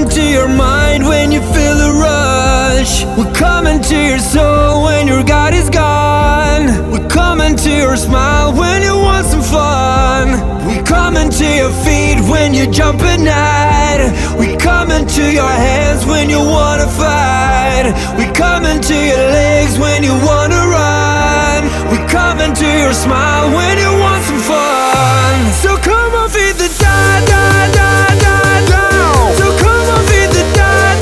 coming to your mind when you feel the rush. We're coming to your soul when your God is gone. We're coming to your smile when you want some fun. We coming to your feet when you jump at night. We coming to your hands when you wanna fight. We coming to your legs when you wanna run. We coming to your smile when you want some fun. So come on, feed the down. So come on, feed the down.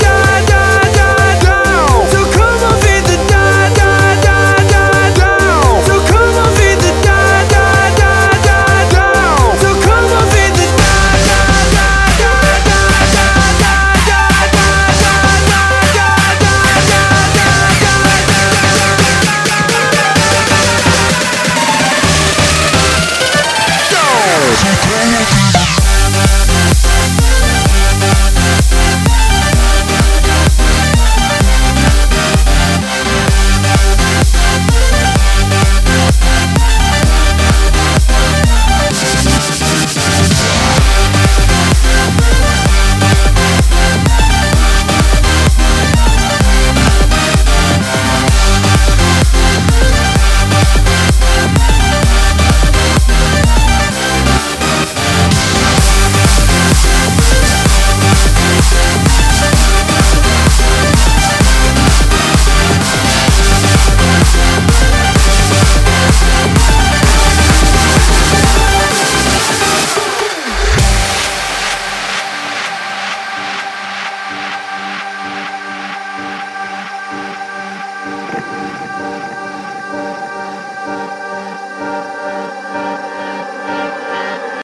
So come on, feed the down. So come on, feed the down. So come on, feed the